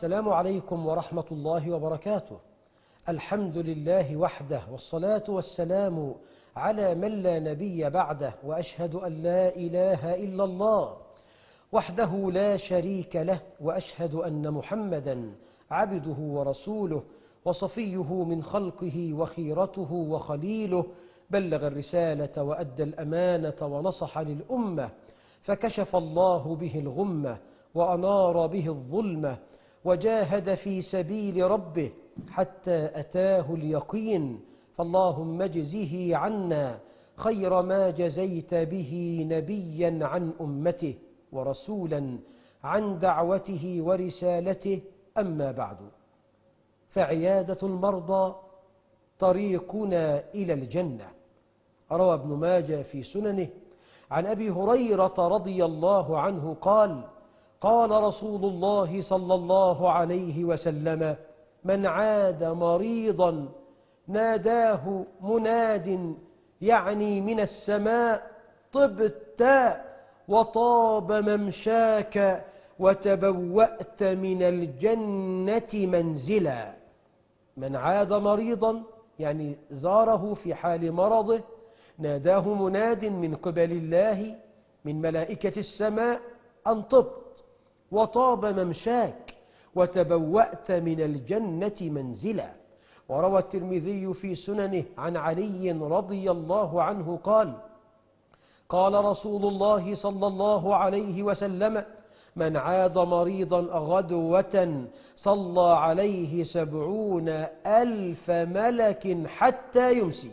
السلام عليكم ورحمة الله وبركاته. الحمد لله وحده، والصلاة والسلام على من لا نبي بعده، وأشهد أن لا إله إلا الله وحده لا شريك له، وأشهد أن محمدا عبده ورسوله وصفيه من خلقه وخيرته وخليله، بلغ الرسالة وأدى الأمانة ونصح للأمة، فكشف الله به الغمة وأنار به الظلمة، وجاهد في سبيل ربه حتى أتاه اليقين. فاللهم اجزه عنا خير ما جزيت به نبيا عن أمته ورسولا عن دعوته ورسالته. أما بعد، فعيادة المرضى طريقنا إلى الجنة. روى ابن ماجه في سننه عن أبي هريرة رضي الله عنه قال: قال رسول الله صلى الله عليه وسلم: من عاد مريضا ناداه مناد، يعني من السماء: طبت وطاب ممشاك وتبوأت من الجنة منزلا. من عاد مريضا يعني زاره في حال مرضه، ناداه مناد من قبل الله من ملائكة السماء أن طبت وطاب ممشاك وتبوأت من الجنة منزلا. وروى الترمذي في سننه عن علي رضي الله عنه قال: قال رسول الله صلى الله عليه وسلم: من عاد مريضا غدوة صلى عليه 70,000 ملك حتى يمسي،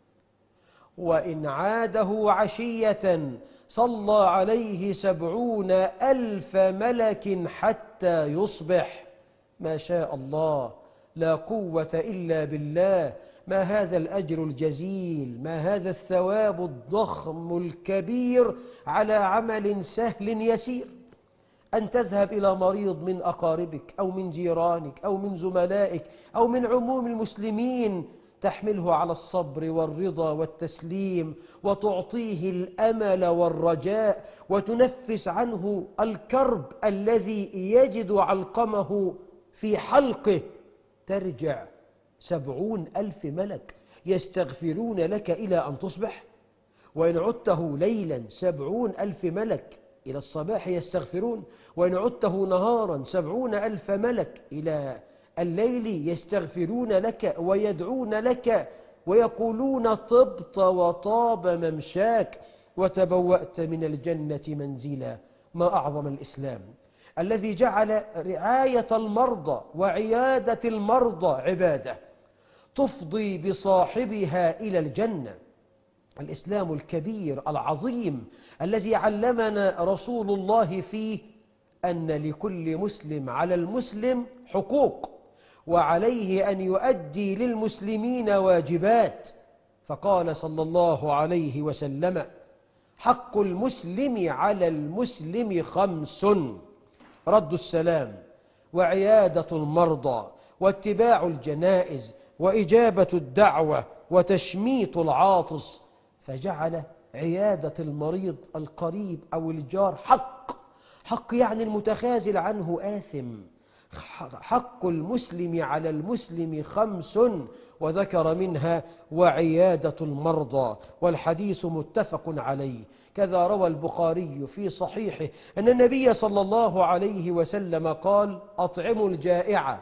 وإن عاده عشية صلى عليه 70,000 ملك حتى يصبح. ما شاء الله، لا قوة إلا بالله. ما هذا الأجر الجزيل، ما هذا الثواب الضخم الكبير على عمل سهل يسير. أن تذهب إلى مريض من أقاربك أو من جيرانك أو من زملائك أو من عموم المسلمين، تحمله على الصبر والرضا والتسليم، وتعطيه الأمل والرجاء، وتنفس عنه الكرب الذي يجد علقمه في حلقه. ترجع 70,000 ملك يستغفرون لك إلى أن تصبح. وإن عدته ليلا 70,000 ملك إلى الصباح يستغفرون، وإن عدته نهارا 70,000 ملك إلى الليل يستغفرون لك ويدعون لك ويقولون: طبت وطاب ممشاك وتبوأت من الجنة منزلا. ما أعظم الإسلام الذي جعل رعاية المرضى وعيادة المرضى عبادة تفضي بصاحبها إلى الجنة. الإسلام الكبير العظيم الذي علمنا رسول الله فيه أن لكل مسلم على المسلم حقوق، وعليه أن يؤدي للمسلمين واجبات. فقال صلى الله عليه وسلم: حق المسلم على المسلم 5: رد السلام، وعيادة المرضى، واتباع الجنائز، وإجابة الدعوة، وتشميت العاطس. فجعل عيادة المريض القريب أو الجار حق يعني المتخاذل عنه آثم. حق المسلم على المسلم 5، وذكر منها وعيادة المرضى، والحديث متفق عليه. كذا روى البخاري في صحيحه أن النبي صلى الله عليه وسلم قال: أطعموا الجائع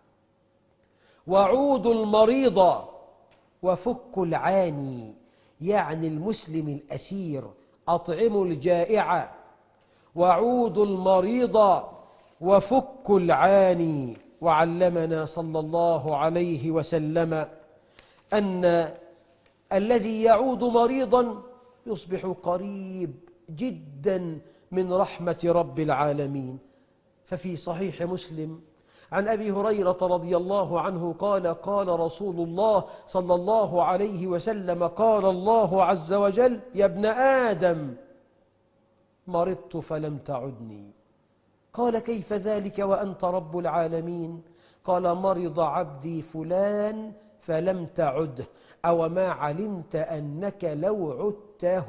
وعودوا المريض وفكوا العاني، يعني المسلم الأسير. أطعموا الجائع وعودوا المريض وفكوا العاني. وعلمنا صلى الله عليه وسلم أن الذي يعود مريضا يصبح قريب جدا من رحمة رب العالمين. ففي صحيح مسلم عن أبي هريرة رضي الله عنه قال: قال رسول الله صلى الله عليه وسلم: قال الله عز وجل: يا ابن آدم مرضت فلم تعدني. قال: كيف ذلك وأنت رب العالمين؟ قال: مرض عبدي فلان فلم تعده، أو ما علمت أنك لو عدته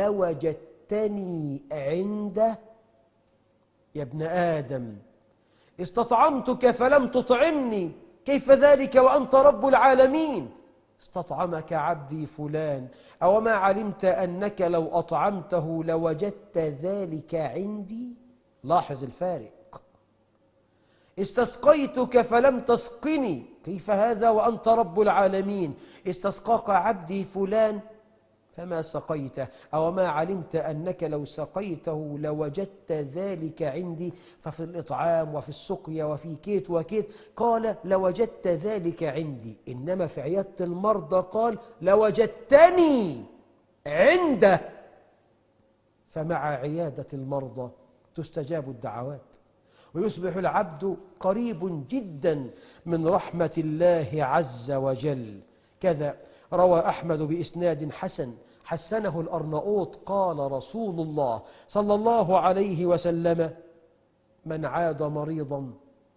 لوجدتني عنده. يا ابن آدم استطعمتك فلم تطعمني، كيف ذلك وأنت رب العالمين؟ استطعمك عبدي فلان، أو ما علمت أنك لو أطعمته لوجدت ذلك عندي؟ لاحظ الفارق. استسقيتك فلم تسقني، كيف هذا وأنت رب العالمين؟ استسقاك عبدي فلان فما سقيته، أو ما علمت أنك لو سقيته لوجدت ذلك عندي. ففي الإطعام وفي السقيا وفي كيت وكيت قال لوجدت ذلك عندي، إنما في عيادة المرضى قال لوجدتني عنده. فمع عيادة المرضى تستجاب الدعوات، ويصبح العبد قريب جدا من رحمة الله عز وجل. كذا روى أحمد بإسناد حسن حسنه الأرناؤوط قال رسول الله صلى الله عليه وسلم: من عاد مريضا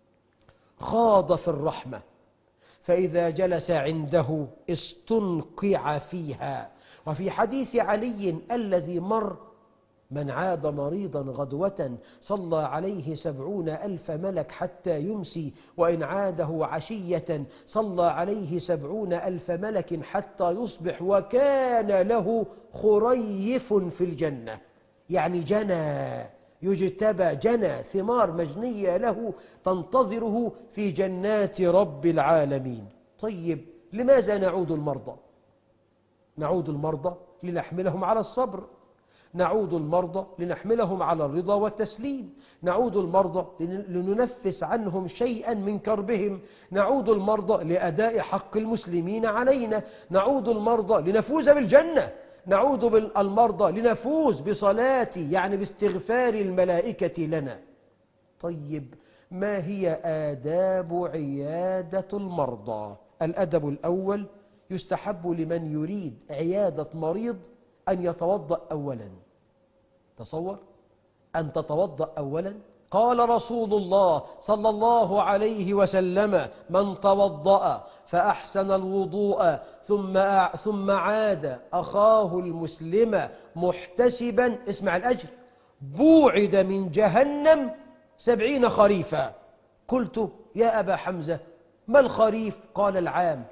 خاض في الرحمة، فإذا جلس عنده استنقع فيها. وفي حديث علي الذي مر: من عاد مريضا غدوة صلى عليه 70,000 ملك حتى يمسي، وإن عاده عشية صلى عليه 70,000 ملك حتى يصبح، وكان له خريف في الجنة. يعني جنى، يجتبى جنى، ثمار مجنية له تنتظره في جنات رب العالمين. طيب، لماذا نعود المرضى؟ نعود المرضى لنحملهم على الصبر، نعود المرضى لنحملهم على الرضا والتسليم، نعود المرضى لننفس عنهم شيئا من كربهم، نعود المرضى لأداء حق المسلمين علينا، نعود المرضى لنفوز بالجنة، نعود المرضى لنفوز بصلاة يعني باستغفار الملائكة لنا. طيب، ما هي آداب عيادة المرضى؟ الأدب الأول: يستحب لمن يريد عيادة مريض أن يتوضأ أولا. تصور أن تتوضأ أولا. قال رسول الله صلى الله عليه وسلم: من توضأ فأحسن الوضوء ثم عاد أخاه المسلم محتسبا، اسمع الأجر، بوعد من جهنم 70 خريفا. قلت: يا أبا حمزة ما الخريف؟ قال: العام.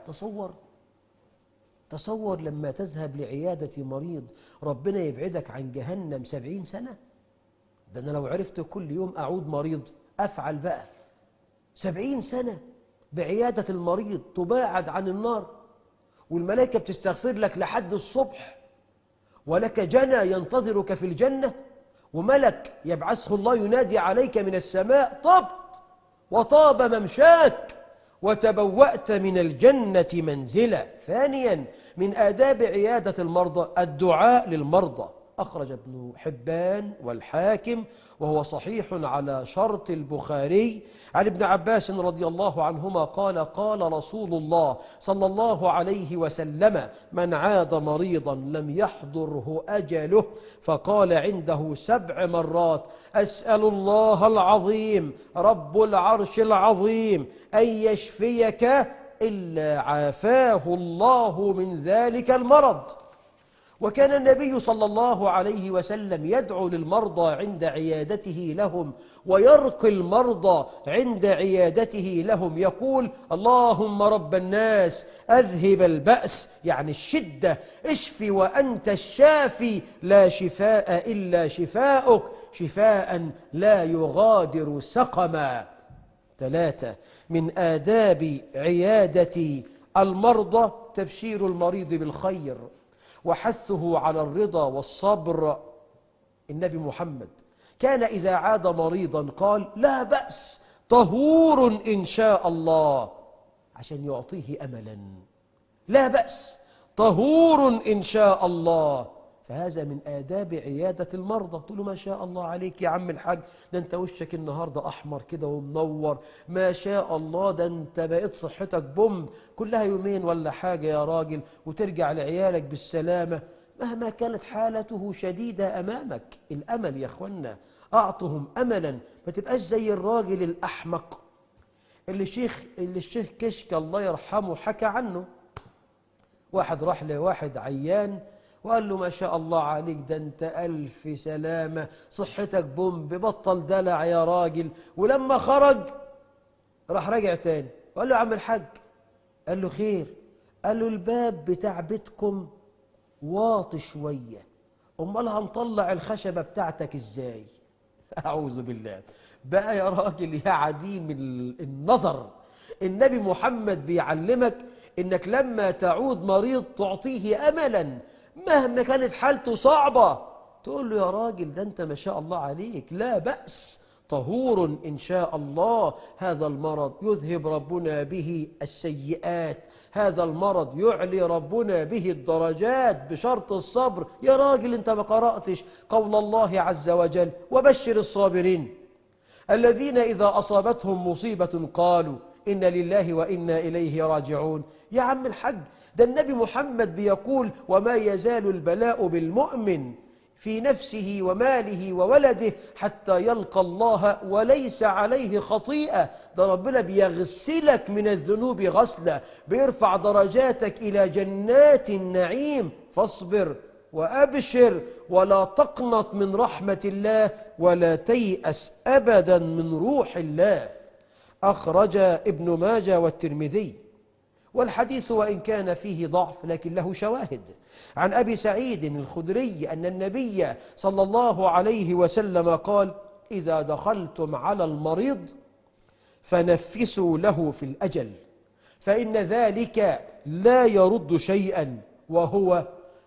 تصور لما تذهب لعيادة مريض ربنا يبعدك عن جهنم 70 سنة. ده أنا لو عرفت كل يوم أعود مريض أفعل بقى. 70 سنة بعيادة المريض تباعد عن النار، والملائكة بتستغفر لك لحد الصبح، ولك جنى ينتظرك في الجنة، وملك يبعثه الله ينادي عليك من السماء: طبت وطاب ممشاك وتبوأت من الجنة منزلا. ثانيا، من آداب عيادة المرضى الدعاء للمرضى. أخرج ابن حبان والحاكم وهو صحيح على شرط البخاري عن ابن عباس رضي الله عنهما قال: قال رسول الله صلى الله عليه وسلم: من عاد مريضا لم يحضره أجله فقال عنده 7 مرات: أسأل الله العظيم رب العرش العظيم أن يشفيك إلا عافاه الله من ذلك المرض. وكان النبي صلى الله عليه وسلم يدعو للمرضى عند عيادته لهم، ويرقي المرضى عند عيادته لهم، يقول: اللهم رب الناس أذهب البأس، يعني الشدة، اشفي وأنت الشافي، لا شفاء إلا شفاؤك، شفاء لا يغادر سقما. 3، من آداب عيادة المرضى تبشير المريض بالخير وحثه على الرضا والصبر. النبي محمد كان إذا عاد مريضا قال: لا بأس، طهور إن شاء الله، عشان يعطيه أملا. لا بأس، طهور إن شاء الله. فهذا من آداب عيادة المرضى. تقول له: ما شاء الله عليك يا عم الحاج، ده انت وشك النهاردة أحمر كده ومنور، ما شاء الله، ده انت بقيت صحتك بوم، كلها يومين ولا حاجة يا راجل وترجع لعيالك بالسلامة. مهما كانت حالته شديدة أمامك، الأمل يا أخوانا، أعطهم أملا، ما تبقاش زي الراجل الأحمق اللي الشيخ كشك الله يرحمه حكى عنه. واحد راح لواحد عيان وقال له ما شاء الله عليك، ده انت ألف سلامة، صحتك بومب، بطل دلع يا راجل. ولما خرج راح راجع تاني وقال له يا عم الحاج، قال له خير؟ قال له الباب بتاع بيتكم واطي شوية، امال هنطلع الخشبة بتاعتك ازاي؟ أعوذ بالله. بقى يا راجل يا عديم النظر، النبي محمد بيعلمك إنك لما تعود مريض تعطيه أملا مهما كانت حالته صعبة، تقول له يا راجل ده أنت ما شاء الله عليك لا بأس، طهور إن شاء الله، هذا المرض يذهب ربنا به السيئات، هذا المرض يعلي ربنا به الدرجات بشرط الصبر. يا راجل أنت ما قرأتش قول الله عز وجل وبشر الصابرين الذين إذا أصابتهم مصيبة قالوا إن لله وإنا إليه راجعون؟ يا عم الحج، ده النبي محمد بيقول وما يزال البلاء بالمؤمن في نفسه وماله وولده حتى يلقى الله وليس عليه خطيئة. ده ربنا بيغسلك من الذنوب غسلة، بيرفع درجاتك إلى جنات النعيم. فاصبر وأبشر ولا تقنط من رحمة الله ولا تيأس أبدا من روح الله. أخرج ابن ماجه والترمذي، والحديث وإن كان فيه ضعف لكن له شواهد. عن أبي سعيد الخدري أن النبي صلى الله عليه وسلم قال إذا دخلتم على المريض فنفسوا له في الأجل، فإن ذلك لا يرد شيئا وهو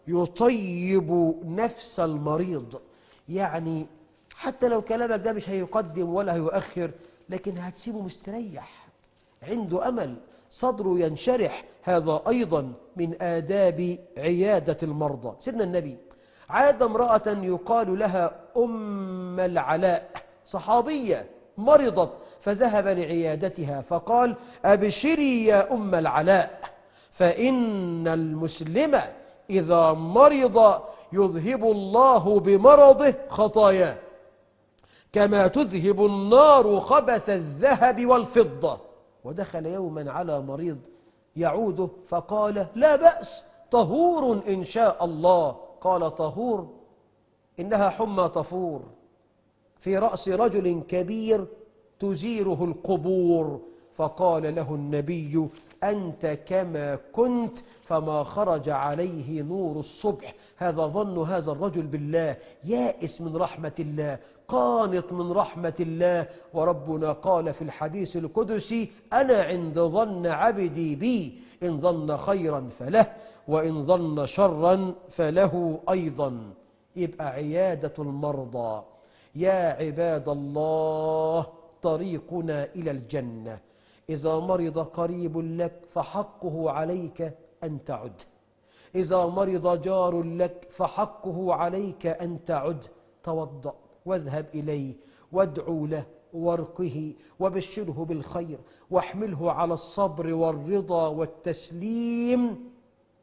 يطيب نفس المريض. يعني حتى لو كلامك ده مش هيقدم ولا هيؤخر، لكن هتسيبه مستريح عنده أمل، صدره ينشرح. هذا أيضا من آداب عيادة المرضى. سيدنا النبي عاد امرأة يقال لها أم العلاء، صحابية مرضت، فذهب لعيادتها فقال أبشري يا أم العلاء، فإن المسلم إذا مرض يذهب الله بمرضه خطاياه كما تذهب النار خبث الذهب والفضة. ودخل يوما على مريض يعوده فقال لا بأس، طهور إن شاء الله. قال طهور؟ إنها حمى طفور في رأس رجل كبير تزيره القبور. فقال له النبي أنت كما كنت، فما خرج عليه نور الصبح. هذا ظن هذا الرجل بالله، يائس من رحمة الله، قانط من رحمة الله. وربنا قال في الحديث القدسي أنا عند ظن عبدي بي، إن ظن خيرا فله وإن ظن شرا فله أيضا. يبقى عيادة المرضى يا عباد الله طريقنا إلى الجنة. إذا مرض قريب لك فحقه عليك أن تعد، إذا مرض جار لك فحقه عليك أن تعد. توضأ واذهب إليه وادعو له وارقه وبشره بالخير واحمله على الصبر والرضا والتسليم،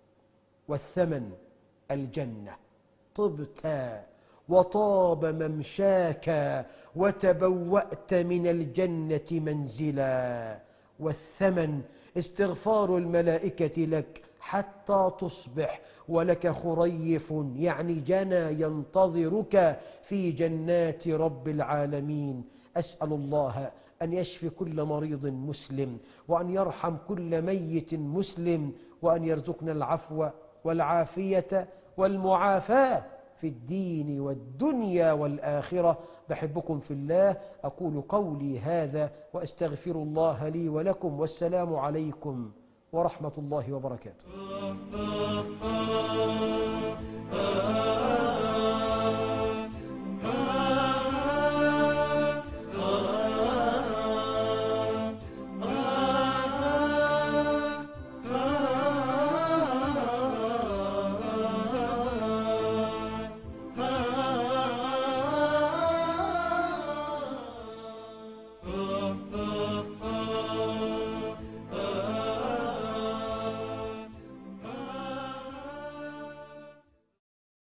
والثمن الجنة. طبت وطاب ممشاك وتبوأت من الجنة منزلا، والثمن استغفار الملائكة لك حتى تصبح ولك خريف يعني جنى ينتظرك في جنات رب العالمين. أسأل الله أن يشفي كل مريض مسلم، وأن يرحم كل ميت مسلم، وأن يرزقنا العفو والعافية والمعافاة في الدين والدنيا والآخرة. بحبكم في الله، أقول قولي هذا وأستغفر الله لي ولكم، والسلام عليكم ورحمة الله وبركاته.